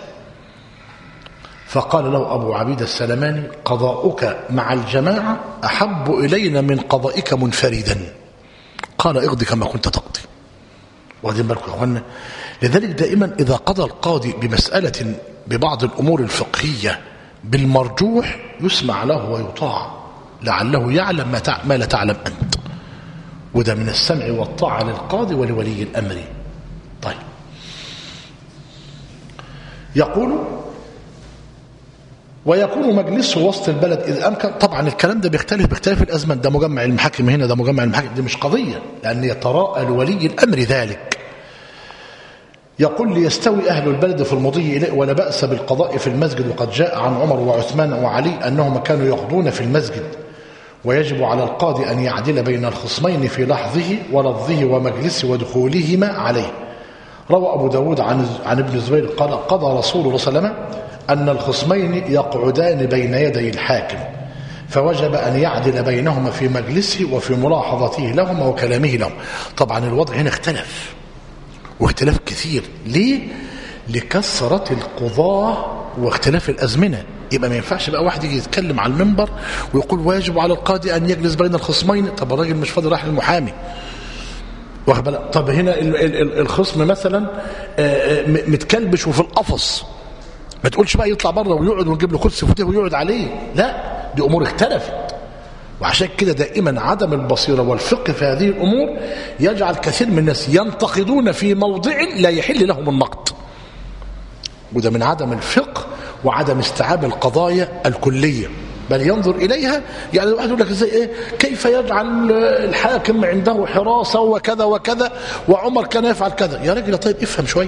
Speaker 1: فقال له أبو عبيد السلماني: قضاؤك مع الجماعة أحب إلينا من قضائك منفردا. قال: اقضي كما كنت تقضي. واخدين بالكم يا اخوانا؟ لذلك دائما إذا قضى القاضي بمسألة ببعض الأمور الفقهية بالمرجوح يسمع له ويطاع، لعله يعلم ما, ما لا تعلم أنت. وده من السمع والطاعة للقاضي ولولي الأمر. طيب، يقول: ويكون مجلسه وسط البلد إذا أمكن. طبعا الكلام ده بيختلف باختلاف الأزمن، ده مجمع المحاكم هنا، ده مجمع المحاكم، دي مش قضية، لأن يتراءى لولي الأمر ذلك. يقول: ليستوي أهل البلد في المضي إليه ولا بأس بالقضاء في المسجد. وقد جاء عن عمر وعثمان وعلي أنهم كانوا يقضون في المسجد، ويجب على القاضي أن يعدل بين الخصمين في لحظه ولفظه ومجلسه ودخولهما عليه. روى أبو داود عن, عن ابن الزبير قال: قضى رسول الله صلى الله عليه وسلم أن الخصمين يقعدان بين يدي الحاكم، فوجب أن يعدل بينهما في مجلسه وفي ملاحظته لهما وكلامه لهم. طبعا الوضع هنا اختلف، واختلاف كثير. ليه؟ لكثرة القضاة واختلاف الأزمنة. يبقى ما ينفعش بقى واحد يجي يتكلم على المنبر ويقول: واجب على القاضي أن يجلس بين الخصمين. طب الراجل مش فاضي، راح للمحامي. طب هنا الخصم مثلا متكلبش وفي القفص، ما تقولش بقى يطلع بره ويقعد ونجيب له كرسي فوتيه ويقعد عليه. لا، دي أمور اختلفت. وعشان كده دائما عدم البصيرة والفقه في هذه الأمور يجعل كثير من الناس ينتقدون في موضع لا يحل لهم النقد، وده من عدم الفقه وعدم استيعاب القضايا الكلية، بل ينظر إليها. يعني واحد يقول لك ازاي ايه كيف يجعل الحاكم عنده حراسة وكذا وكذا وعمر كان يفعل كذا. يا راجل طيب افهم شوي،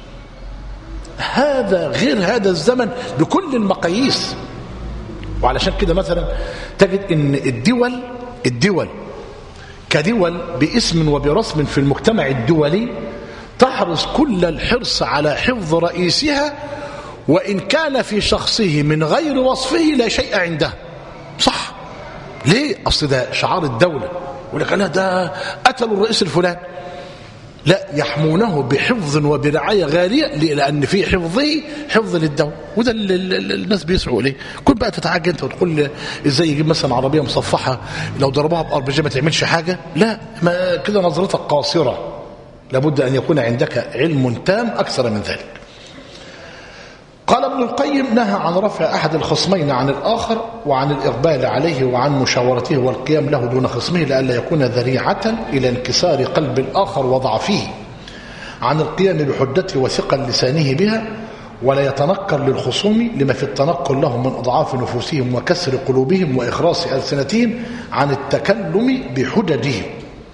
Speaker 1: هذا غير هذا الزمن بكل المقاييس. وعلشان كده مثلا تجد ان الدول الدول كدول باسم وبرسم في المجتمع الدولي تحرص كل الحرص على حفظ رئيسها، وإن كان في شخصه من غير وصفه لا شيء عنده. صح؟ ليه؟ أصل ده شعار الدولة. يقول لك لا ده قتلوا الرئيس الفلان. لا، يحمونه بحفظ وبرعاية غالية، لأن في حفظه حفظ للدولة. وده اللي الناس بيسعوا إليه. كنت بقى تتعجل أنت وتقول إزاي يجيب مثلا عربية مصفحة لو ضربوها بأر بي جي ما تعملش حاجة. لا، ما كده نظرتك قاصرة. لابد أن يكون عندك علم تام أكثر من ذلك. قال ابن القيم: نهى عن رفع أحد الخصمين عن الآخر وعن الإقبال عليه وعن مشاورته والقيام له دون خصمه لئلا يكون ذريعة إلى انكسار قلب الآخر وضعفه عن القيام بحجته وثقل لسانه بها، ولا يتنكر للخصوم لما في التنكر لهم من أضعاف نفوسهم وكسر قلوبهم وإخراس ألسنتهم عن التكلم بحججهم.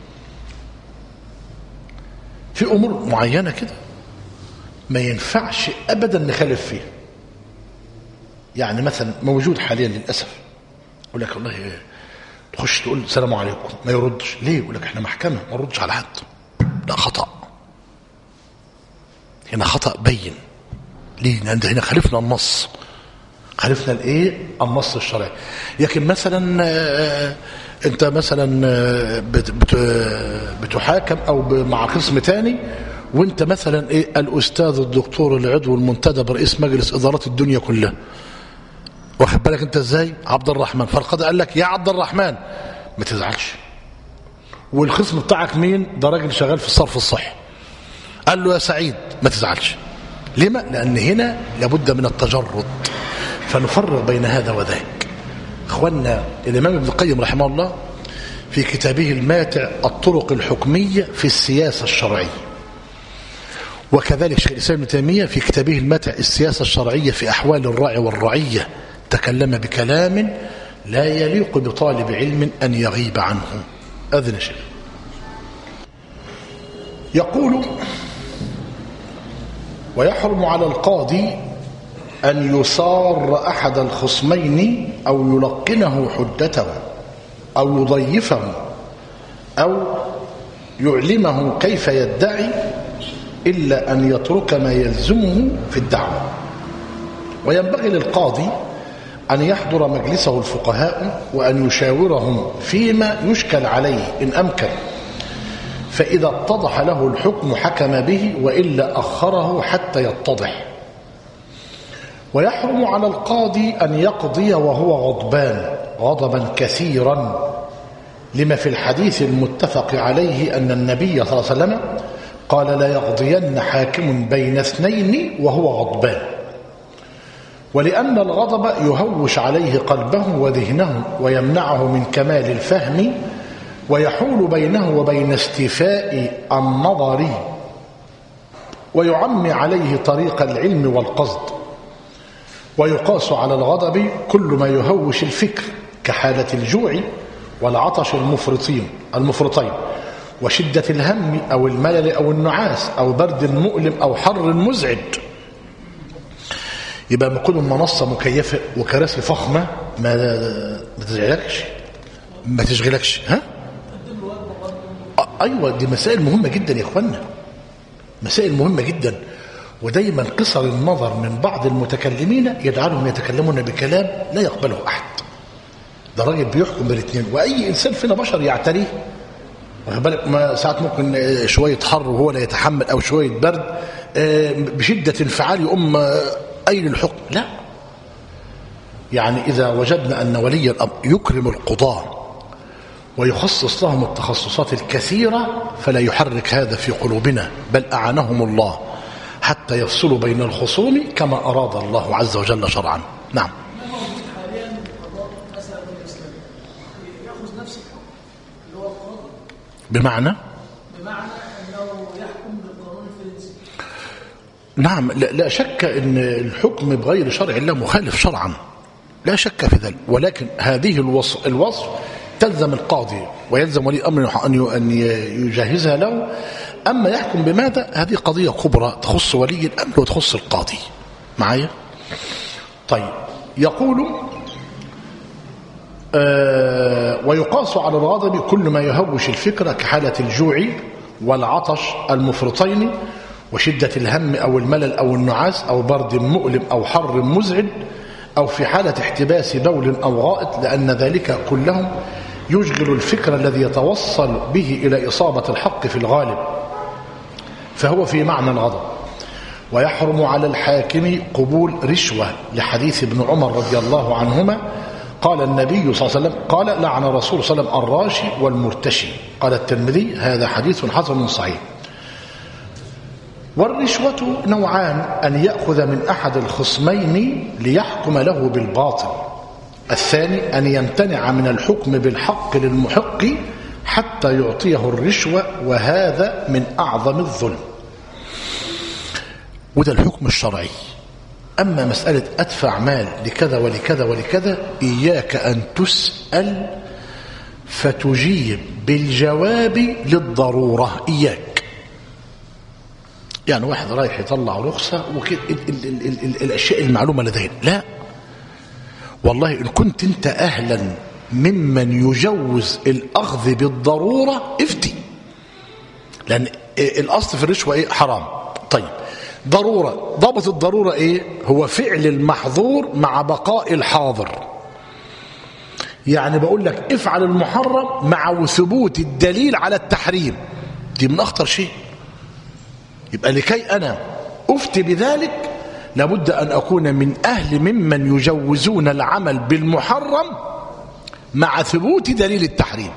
Speaker 1: في أمور معينة كده ما ينفعش أبدا نخالف فيها. يعني مثلا موجود حاليا للأسف يقول لك والله تخش تقول السلام عليكم ما يردش، ليه؟ يقول لك احنا محكمة ما نردش على حد. لا، خطأ، هنا خطأ بين. ليه؟ لأن هنا خالفنا النص، خالفنا الايه؟ النص الشرعي. لكن مثلا انت مثلا بتحاكم او مع خصم تاني وانت مثلا ايه الاستاذ الدكتور العضو المنتدب رئيس مجلس ادارات الدنيا كلها، واخد بالك انت ازاي؟ عبد الرحمن، فالقاضي قال لك يا عبد الرحمن ما تزعلش، والخصم بتاعك مين؟ ده راجل شغال في الصرف الصحي، قال له يا سعيد ما تزعلش. لما؟ لان هنا لابد من التجرد، فنفرق بين هذا وذاك. اخوانا، الامام ابن القيم رحمه الله في كتابه الماتع الطرق الحكمية في السياسة الشرعية، وكذلك شيخ الإسلام ابن تيمية في كتابه الماتع السياسة الشرعية في أحوال الراعي والرعية تكلم بكلام لا يليق بطالب علم أن يغيب عنه. أذن شيخ يقول: ويحرم على القاضي أن يصار أحد الخصمين أو يلقنه حجته أو يضيفه أو يعلمه كيف يدعي إلا أن يترك ما يلزمه في الدعوة. وينبغي للقاضي أن يحضر مجلسه الفقهاء وأن يشاورهم فيما يشكل عليه إن أمكن، فإذا اتضح له الحكم حكم به وإلا أخره حتى يتضح. ويحرم على القاضي أن يقضي وهو غضبان غضبا كثيرا، لما في الحديث المتفق عليه أن النبي صلى الله عليه وسلم قال: لا يقضين حاكم بين اثنين وهو غضبان. ولأن الغضب يهوش عليه قلبه وذهنه ويمنعه من كمال الفهم ويحول بينه وبين استيفاء النظر ويعمي عليه طريق العلم والقصد. ويقاس على الغضب كل ما يهوش الفكر كحالة الجوع والعطش المفرطين المفرطين وشدة الهم أو الملل أو النعاس أو برد مؤلم أو حر مزعج. يبقى ما كل منصة مكيفة وكراسي فخمة ما ما تشغلكش ما تشغلكش ها؟ أيوة، دي مسائل مهمة جدا يا إخوانا، مسائل مهمة جدا. ودايما قصر النظر من بعض المتكلمين يجعلهم يتكلمون بكلام لا يقبله أحد. ده راجل بيحكم بالاثنين، وأي إنسان فينا بشر يعتريه، واخد بالك؟ ما ساعات ممكن شوية حر وهو لا يتحمل أو شوية برد بشدة انفعال يقوم أين الحكم. لا، يعني إذا وجدنا أن ولي الأمر يكرم القضاة ويخصص لهم التخصصات الكثيرة فلا يحرك هذا في قلوبنا، بل أعانهم الله حتى يفصلوا بين الخصوم كما أراد الله عز وجل شرعا. نعم. بمعنى
Speaker 2: بمعنى أنه يحكم بالقانون الفرنسي.
Speaker 1: نعم، لا, لا شك أن الحكم بغير شرع الله مخالف شرعا، لا شك في ذلك، ولكن هذه الوصف, الوصف تلزم القاضي ويلزم ولي الأمر أن يجهزها له. أما يحكم بماذا؟ هذه قضية كبرى تخص ولي الأمر وتخص القاضي. معايا؟ طيب، يقول آه ويقاس على الغضب كل ما يهوش الفكرة كحالة الجوع والعطش المفرطين وشدة الهم أو الملل أو النعاس أو برد مؤلم أو حر مزعج أو في حالة احتباس بول أو غائط، لأن ذلك كلهم يشغل الفكر الذي يتوصل به إلى إصابة الحق في الغالب، فهو في معنى الغضب. ويحرم على الحاكم قبول رشوة لحديث ابن عمر رضي الله عنهما قال النبي صلى الله عليه وسلم قال: لعن الرسول صلى الله عليه وسلم الراشي والمرتشي. قال الترمذي: هذا حديث حسن صحيح. والرشوة نوعان: أن يأخذ من أحد الخصمين ليحكم له بالباطل، الثاني أن يمتنع من الحكم بالحق للمحق حتى يعطيه الرشوة، وهذا من أعظم الظلم. وده الحكم الشرعي. أما مسألة أدفع مال لكذا ولكذا ولكذا، إياك أن تسأل فتجيب بالجواب للضرورة. إياك يعني واحد رايح يطلع رخصة وكده الأشياء المعلومة لدينا، لا والله إن كنت أنت أهلا ممن يجوز الأخذ بالضرورة افتي، لأن الأصل في الرشوة إيه؟ حرام. طيب ضرورة، ضابط الضرورة إيه؟ هو فعل المحظور مع بقاء الحاضر. يعني بقول لك افعل المحرم مع ثبوت الدليل على التحريم، دي من أخطر شيء. يبقى لكي أنا أفتي بذلك لابد أن أكون من أهل ممن يجوزون العمل بالمحرم مع ثبوت دليل التحريم.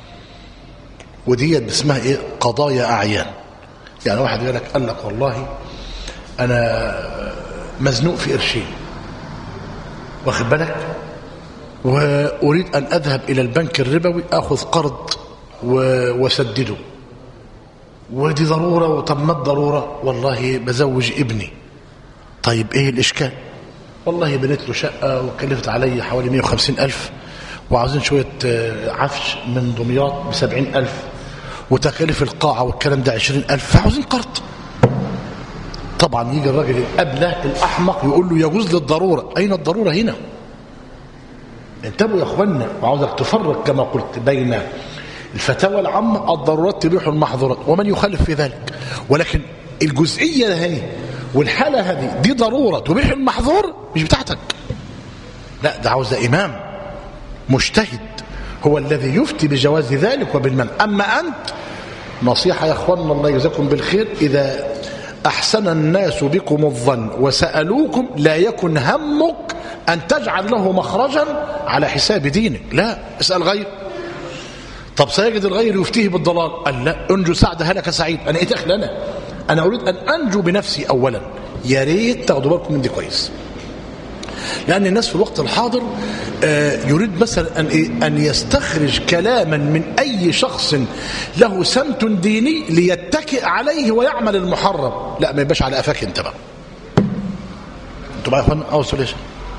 Speaker 1: ودي اسمها إيه؟ قضايا أعيان. يعني واحد يقول لك قال لك والله أنا مزنوق في قرشين، واخد بالك، وأريد أن أذهب إلى البنك الربوي أخذ قرض وسدده، ودي ضرورة. وطب ما الضرورة؟ والله بزوج ابني. طيب إيه الإشكال؟ والله بنيت له شقة وكلفت علي حوالي مئة وخمسين ألف، وعاوزين شوية عفش من دمياط بسبعين ألف، وتكاليف القاعة والكلام ده عشرين ألف، فعاوزين قرض. طبعا يجي الراجل الأبله الأحمق يقول له يجوز للضرورة. أين الضرورة هنا؟ انتبهوا يا أخوانا، وعاوزك تفرق كما قلت بين الفتاوى العامة الضرورات تبيح المحظورات ومن يخالف في ذلك، ولكن الجزئية هذه والحالة هذه دي ضرورة تبيح المحظور مش بتاعتك، لا ده عاوز إمام مجتهد هو الذي يفتي بجواز ذلك وبالمنع. أما أنت نصيحة يا أخوانا الله يجزاكم بالخير، إذا أحسن الناس بكم الظن وسألوكم لا يكن همك أن تجعل له مخرجا على حساب دينك، لا اسأل غير. طب سيجد الغير يفتيه بالضلال، قال لا انجو سعد هلك سعيد. أنا إيه دخل أنا؟ أنا أريد أن أنجو بنفسي أولا. يا ريت تاخدوا بالكم من دي كويس، لأن الناس في الوقت الحاضر يريد مثلا أن, إيه؟ أن يستخرج كلاما من أي شخص له سمت ديني ليتكئ عليه ويعمل المحرم. لا ما يبقاش على أفاك انت بقى. انتوا بقى يا اخوانا أو سوليش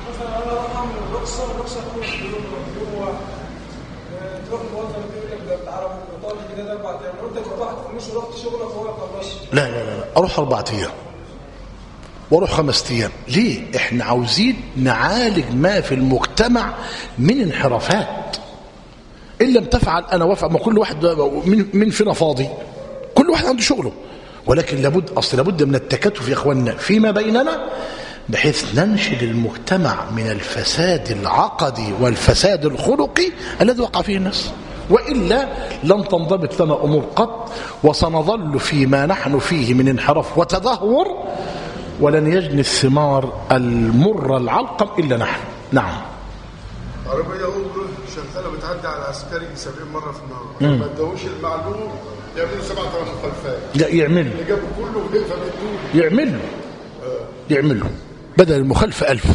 Speaker 1: لا لا لا أروح أربعة أيام واروح خمسة ايام. ليه؟ احنا عاوزين نعالج ما في المجتمع من انحرافات. ان لم تفعل انا وافق، ما كل واحد من, من فينا فاضي، كل واحد عنده شغله، ولكن لابد اصل لابد من التكاتف يا اخواننا فيما بيننا بحيث ننشد المجتمع من الفساد العقدي والفساد الخلقي الذي وقع فيه الناس، وإلا لن تنضبط لنا امور قط، وسنظل فيما نحن فيه من انحراف وتدهور، ولن يجني الثمار المرة العلقم إلا نحن. نعم.
Speaker 3: عربية أوبر شغالة بتعدي على عسكري سبعين مرة في النهار، ما ادوش المعلوم يعملوا سبعة ثمان مخالفات.
Speaker 1: لا يعمل
Speaker 3: اللي جابوا كله ولقفة بالدول
Speaker 1: يعمل له آه. يعمل له بدل المخالفة ألف.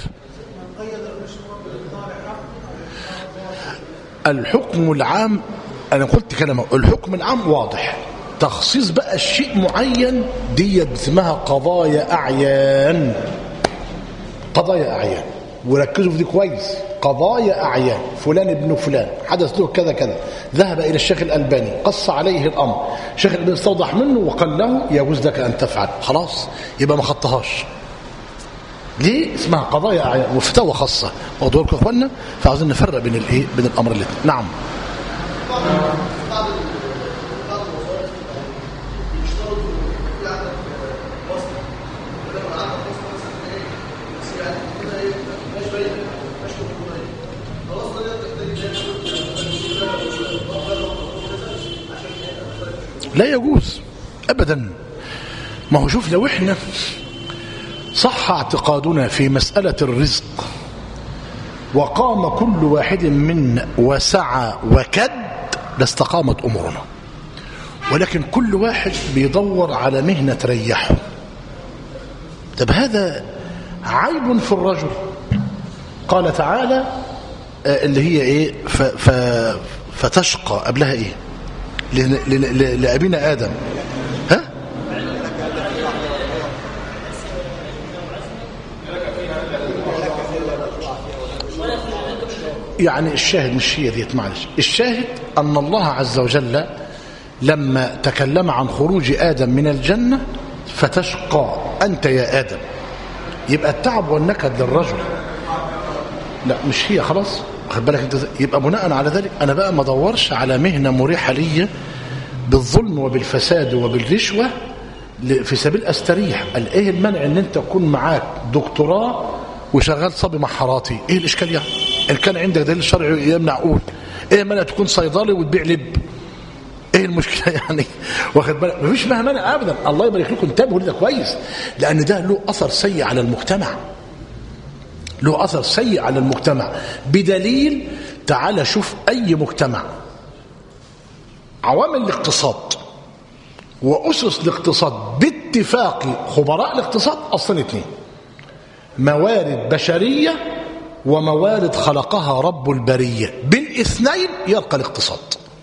Speaker 1: الحكم العام أنا قلت كلمة، الحكم العام واضح، تخصيص بقى الشيء معين دي اسمها قضايا أعيان. قضايا أعيان، وركزوا في دي كويس. قضايا أعيان، فلان ابن فلان حدث له كذا كذا، ذهب إلى الشيخ الألباني قص عليه الأمر، الشيخ الألباني استوضح منه وقال له يجوز لك أن تفعل، خلاص يبقى ما خطهاش. ليه؟ اسمها قضايا أعيان وفتاوى خاصة. واخدوا بالكم يا اخوانا؟ فعاوزين نفرق بين الايه؟ بين الأمر الاثنين. نعم. لا يجوز أبدا. ما هو شوف، لو احنا صح اعتقادنا في مسألة الرزق وقام كل واحد منا وسعى وكد لاستقامت أمورنا، ولكن كل واحد بيدور على مهنة تريحه. طب هذا عيب في الرجل. قال تعالى اللي هي ايه ف ف فتشقى قبلها ايه لأبينا آدم. ها يعني الشاهد مش هي ديت، معلش. الشاهد أن الله عز وجل لما تكلم عن خروج آدم من الجنة فتشقى أنت يا آدم، يبقى التعب والنكد للرجل، لا مش هي، خلاص خد بالك انت. يبقى بناء على ذلك انا بقى ما ادورش على مهنه مريحه لي بالظلم وبالفساد وبالرشوه في سبيل استريح. قال ايه المنع ان انت تكون معاك دكتوراه وشغال صبي محاراتي؟ ايه الاشكال يعني؟ ان كان عندك دليل شرعي يمنع قول. ايه المنع تكون صيدلي وتبيع لب؟ ايه المشكله يعني؟ واخد بالك مفيش مانع ابدا. الله يبارك لكم، انتبهوا لده كويس، لان ده له اثر سيء على المجتمع، له أثر سيء على المجتمع. بدليل تعال شوف أي مجتمع عوامل الاقتصاد وأسس الاقتصاد باتفاق خبراء الاقتصاد أصلا اثنين: موارد بشرية وموارد خلقها رب البرية، بالاثنين يرقى الاقتصاد.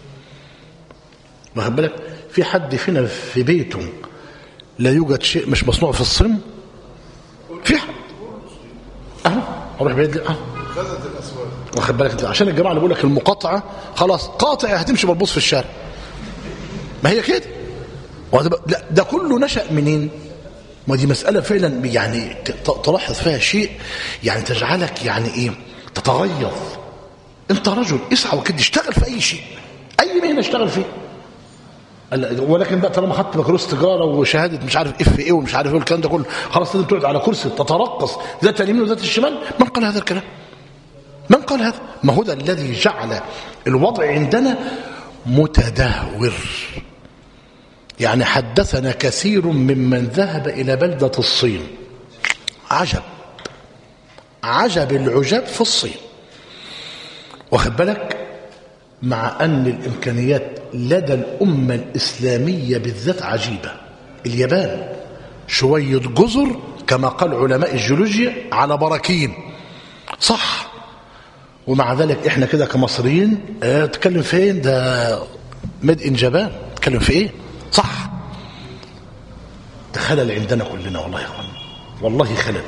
Speaker 1: واخد بالك؟ في حد فينا في بيته لا يوجد شيء مش مصنوع في الصين؟ في حد اهو اروح بعيد اه
Speaker 3: غزت الاسواق.
Speaker 1: واخد بالك انت؟ عشان الجماعه اللي بيقول لك المقاطعه خلاص قاطع هتمشي بالبوص في الشارع، ما هي كده. لا ده كله نشأ منين؟ ما دي مساله فعلا يعني تلاحظ فيها شيء يعني تجعلك يعني ايه تتغيظ. انت رجل اسعى وكده اشتغل في اي شيء، اي مهنه اشتغل فيه، ولكن بقى طالما خدت بكالوريوس تجاره وشهاده مش عارف اف ايه ومش عارف ايه والكلام ده كله، خلاص لازم تقعد على كرسي تترقص ذات اليمين وذات الشمال. من قال هذا الكلام؟ من قال هذا؟ ما هو ده الذي جعل الوضع عندنا متدهور. يعني حدثنا كثير ممن ذهب الى بلده الصين، عجب عجب العجاب في الصين. واخد بالك؟ مع أن الإمكانيات لدى الأمة الإسلامية بالذات عجيبة. اليابان شوية جزر كما قال علماء الجيولوجيا على براكين، صح، ومع ذلك إحنا كده كمصريين اه تتكلم فين؟ ده ميد إن جابان، تتكلم في إيه؟ صح. ده خلل عندنا كلنا والله يا أخوان، والله خلل.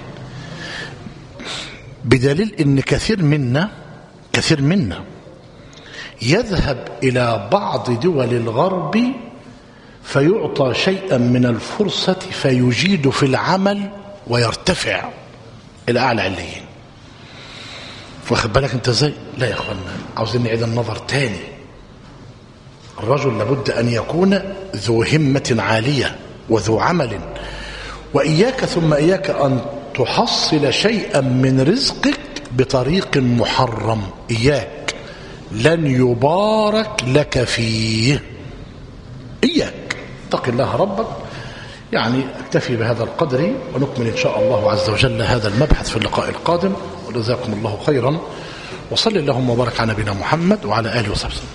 Speaker 1: بدليل إن كثير منا كثير منا يذهب إلى بعض دول الغرب فيعطى شيئا من الفرصة فيجيد في العمل ويرتفع إلى أعلى عليين. واخد بالك أنت ازاي؟ لا يا أخوانا، عاوزين نعيد النظر تاني. الرجل لابد أن يكون ذو همة عالية وذو عمل، وإياك ثم إياك أن تحصل شيئا من رزقك بطريق محرم. إياك، لن يبارك لك فيه. إياك اتق الله ربك. يعني اكتفي بهذا القدر ونكمل إن شاء الله عز وجل هذا المبحث في اللقاء القادم، وجزاكم الله خيرا، وصلى اللهم وبارك على نبينا محمد وعلى آله وصحبه.